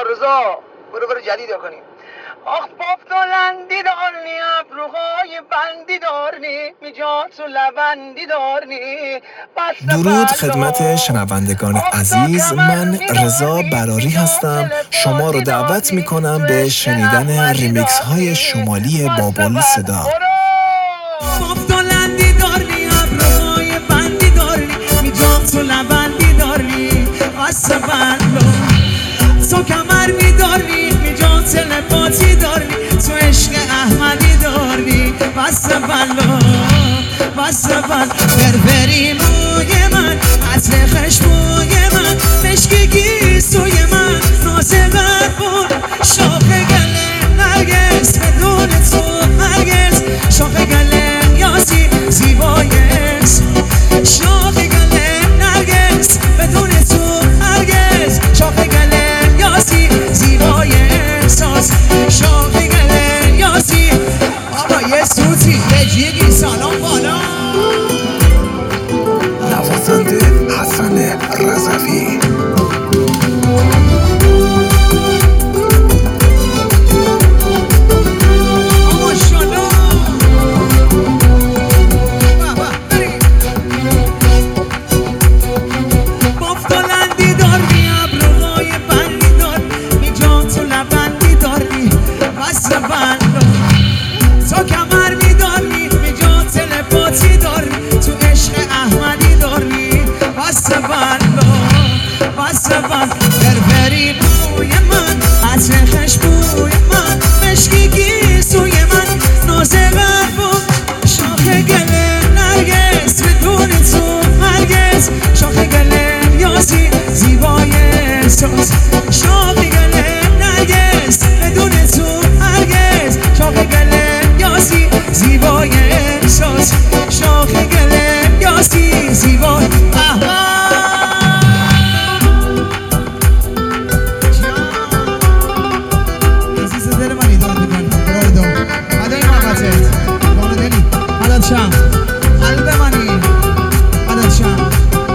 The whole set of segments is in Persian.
رضا برو جدید کنیم. آخ پافتالندی دارنی ابروهای بندی دارنی میجات و لبندی دارنی. درود خدمت شنوندگان عزیز، من رضا براری هستم. شما رو دعوت میکنم به شنیدن ریمیکس های شمالی بابل صدا. پافتالندی دارنی ابروهای بندی دارنی میجات و لبندی دارنی. قصه بندو تو کمر میداری میجات لباتی داری تو عشق احمدی داری. بسته بلا بسته بل بربری موی من عطر خشموی من مشکی گیسوی من ناز غربون شاخ گله نرگس بدون تو هرگز شاخ گله یاسی زیبایش شاخ گله نرگس بدون تو هرگز شاخ گله زیبای احساس شاخ گله یاسی. آقا یه سوتی بجیگی سلام بالا. نوازنده حسن رضوی. تو کمر میداری میجات لباتی داری تو عشق احمدی داری. بسته بلا بسته بل بربری موی من عطر خشبوی من مشکی گیسوی من ناز غربون شاخ گله نرگس بدون تو هرگز شاخ گله یاسی زیبای احساس شاخ گله نرگس بدون تو هرگز شاخ گله یاسی زیبای احساس شاخ گله یاسی زیبای عزیز دل منی دارد میکنم برای دو مدای محبتت بانو دلی مدد شم قلب منی مدد شم.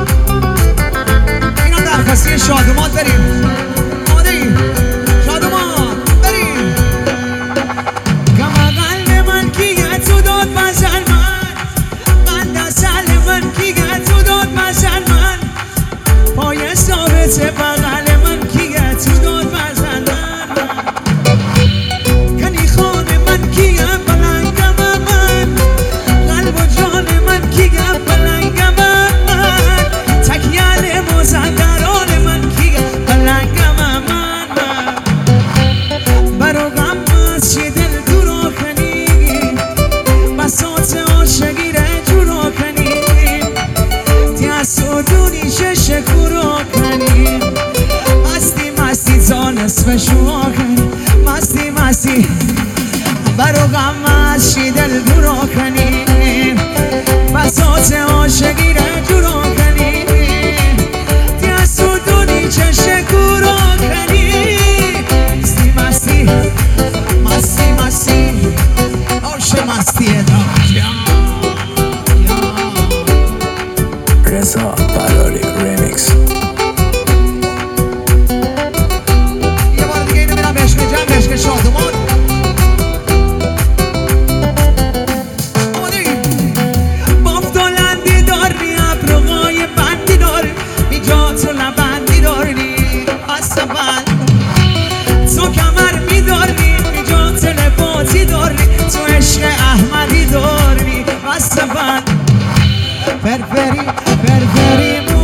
اینا درخواستی شادومات بریم آماده شادومات بریم. گم قلب من کیه تو داد بزن من قند اصل من کیه تو داد بزن من پای ثابت بغل من کیه تو داد بزن من کنی خان من کیه بلنگم من قلب و جان من کیه بلنگم من تکیل مزدران من کیه بلنگم من برو غم از چی دل دورو کنی بساط عاشقی رنجورو کنی تیاسودونی شکورو کنی مستی مستی زان اسمشو کنی مستی مستی برو غم از چی دل دورو کنی بساط عاشقی رنجورو کنی تیاسودونی شکورو کنی مستی مستی مستی مستی آش مستی رضا براری ریمیکس. یه بار دیگه اینو میرم عشق جمع عشق شادومان. بافتالندی داری ابروهای بندی داری میجات و لبندی داری. بسته بند تو کمر میداری میجات لباتی داری تو عشق احمدی داری. بسته بند بربری